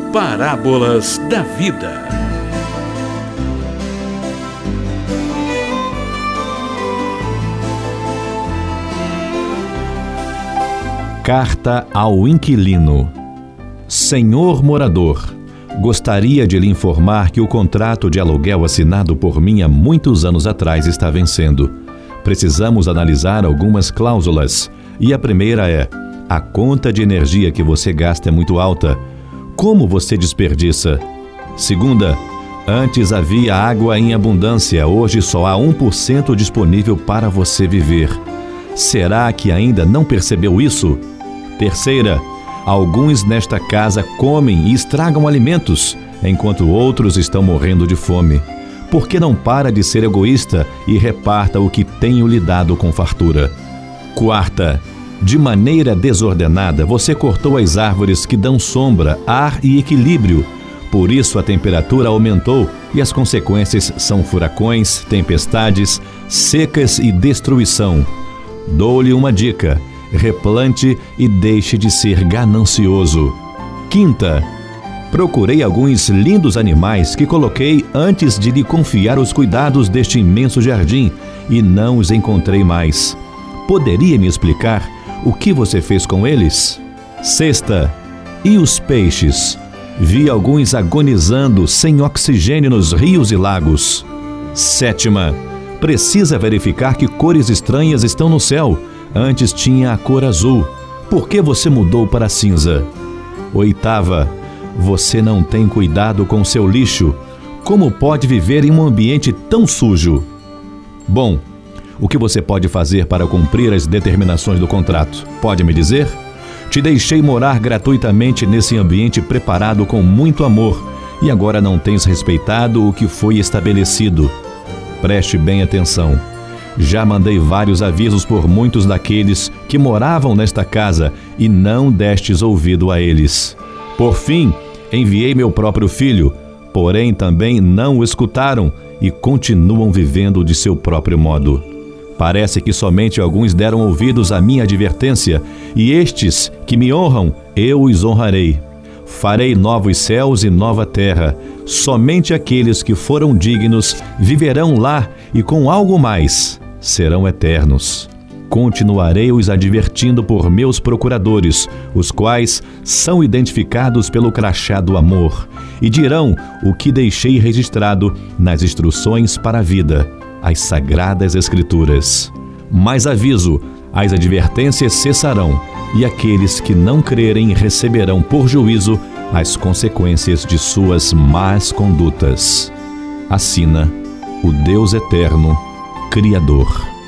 Parábolas da Vida. Carta ao inquilino. Senhor morador, gostaria de lhe informar que o contrato de aluguel assinado por mim há muitos anos atrás está vencendo. Precisamos analisar algumas cláusulas. E a primeira é: a conta de energia que você gasta é muito alta. Como você desperdiça? Segunda, antes havia água em abundância, hoje só há 1% disponível para você viver. Será que ainda não percebeu isso? Terceira, alguns nesta casa comem e estragam alimentos, enquanto outros estão morrendo de fome. Por que não para de ser egoísta e reparta o que tenho lhe dado com fartura? Quarta, de maneira desordenada, você cortou as árvores que dão sombra, ar e equilíbrio. Por isso a temperatura aumentou e as consequências são furacões, tempestades, secas e destruição. Dou-lhe uma dica: replante e deixe de ser ganancioso. Quinta, procurei alguns lindos animais que coloquei antes de lhe confiar os cuidados deste imenso jardim e não os encontrei mais. Poderia me explicar o que você fez com eles? Sexta, e os peixes? Vi alguns agonizando sem oxigênio nos rios e lagos. Sétima, precisa verificar que cores estranhas estão no céu. Antes tinha a cor azul. Por que você mudou para cinza? Oitava, você não tem cuidado com seu lixo. Como pode viver em um ambiente tão sujo? Bom, o que você pode fazer para cumprir as determinações do contrato? Pode me dizer? Te deixei morar gratuitamente nesse ambiente preparado com muito amor e agora não tens respeitado o que foi estabelecido. Preste bem atenção. Já mandei vários avisos por muitos daqueles que moravam nesta casa e não destes ouvido a eles. Por fim, enviei meu próprio filho, porém também não o escutaram e continuam vivendo de seu próprio modo. Parece que somente alguns deram ouvidos à minha advertência, e estes que me honram, eu os honrarei. Farei novos céus e nova terra. Somente aqueles que foram dignos viverão lá e com algo mais serão eternos. Continuarei os advertindo por meus procuradores, os quais são identificados pelo crachá do amor, e dirão o que deixei registrado nas instruções para a vida, as Sagradas Escrituras. Mas aviso, as advertências cessarão, e aqueles que não crerem receberão por juízo as consequências de suas más condutas. Assina o Deus Eterno, Criador.